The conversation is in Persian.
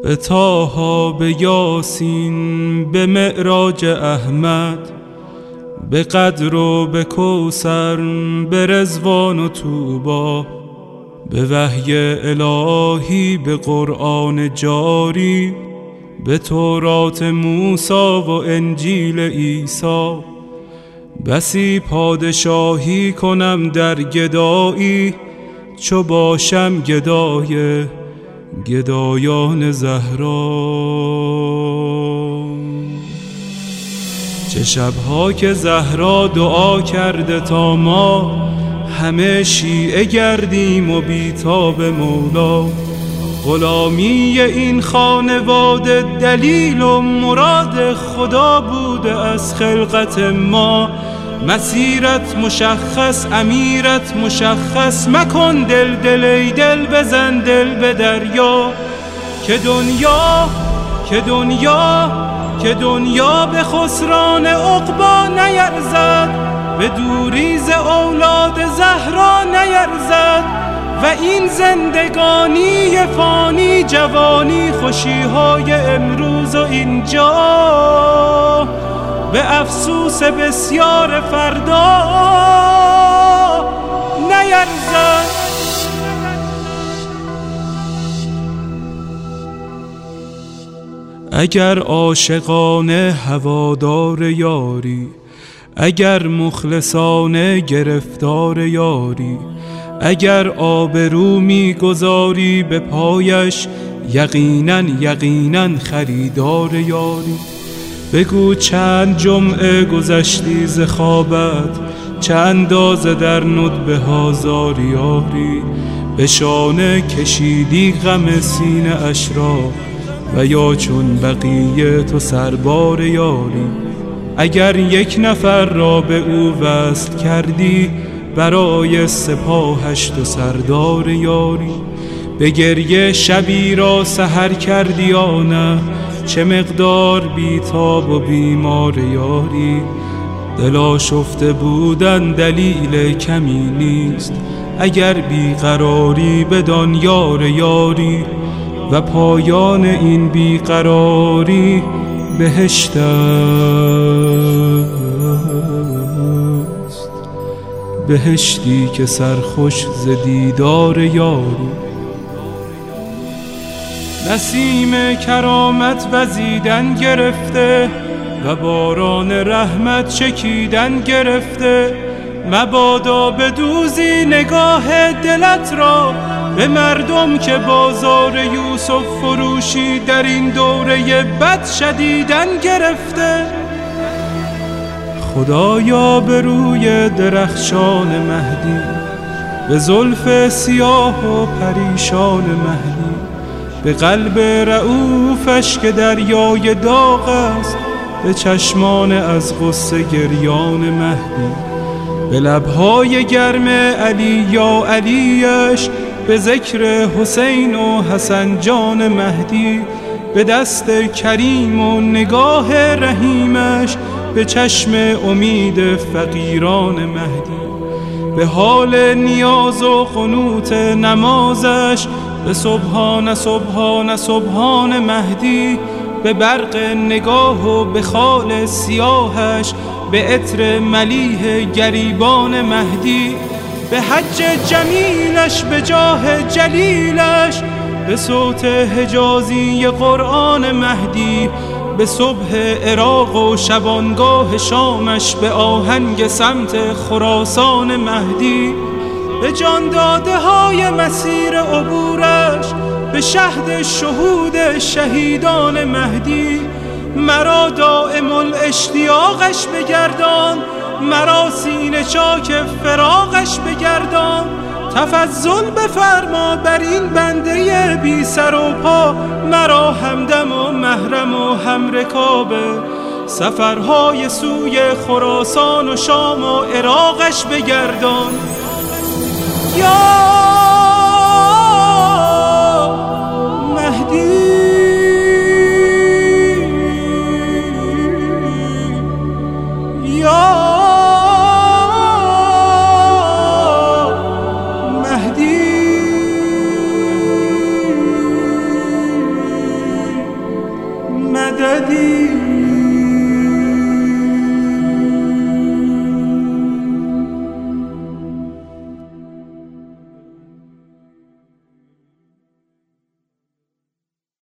به طه، به یاسین، به معراج احمد، به قدر و به کوثر، به رضوان و طوبی، به وحی الهی، به قرآن جاری، به تورات موسی و انجیل عیسی. بسی پادشاهی کنم در گدایی، چو باشم گدای گدایان زهرا. چه شبها که زهرا دعا کرده تا ما همه شیعه گردیم و بیتاب مولا. غلامی این خانواده دلیل و مراد خدا بوده از خلقت ما. مسیرت مشخص، امیرت مشخص، مکن دل دل ای دل، بزن دل به دریا. که دنیا به خسران عقبی نیرزد، به دوریز اولاد زهرا نیرزد. و این زندگانی فانی، جوانی، خوشیهای امروز و اینجا، به افسوس بسیار فردا نیرزد. اگر عاشقانه هوادار یاری، اگر مخلصانه گرفتار یاری، اگر آبرو می‌گذاری به پایش، یقیناً خریدار یاری. بگو چند جمعه گذشتی ز خوابت، چه اندازه در ندبه ها زاری یاری. به شانه کشیدی غم سینه اش را، و یا چون بقیه تو سربار یاری. اگر یک نفر را به او وصل کردی، برای سپاهش تو سردار یاری. به گریه شبی را سحر کردی یا نه، چه مقدار بیتاب و بیمار یاری. دل آشفته بودن دلیل کمی نیست، اگر بیقراری بدان یار یاری. و پایان این بیقراری بهشت است، بهشتی که سرخوش ز دیدار یاری. نسیم کرامت وزیدن گرفته، و باران رحمت چکیدن گرفته. مبادا بدوزی نگاه دلت را به مردم که بازار یوسف فروشی در این دوره بد شدیدن گرفته. خدایا به روی درخشان مهدی، به زلف سیاه و پریشان مهدی، به قلب رؤوفش که دریای داغ است، به چشمان از غصه گریان مهدی، به لبهای گرم علی یا علیش، به ذکر حسین و حسن جان مهدی، به دست کریم و نگاه رحیمش، به چشم امید فقیران مهدی، به حال نیاز و قنوت نمازش، به سبحان سبحان سبحان مهدی، به برق نگاه و به خال سیاهش، به عطر ملیح گریبان مهدی، به حج جمیلش، به جاه جلیلش، به صوت حجازی قرآن مهدی، به صبح عراق و شبانگاه شامش، به آهنگ سمت خراسان مهدی، به جان داده های مسیر عبورش، به شهد شهود شهیدان مهدی. مرا دائم الاشتیاقش بگردان، مرا سینه چاک فراقش بگردان. تفضل بفرما بر این بنده بی سر و پا، مرا همدم و محرم و همرکاب سفرهای سوی خراسان و شام و عراقش بگردان. یا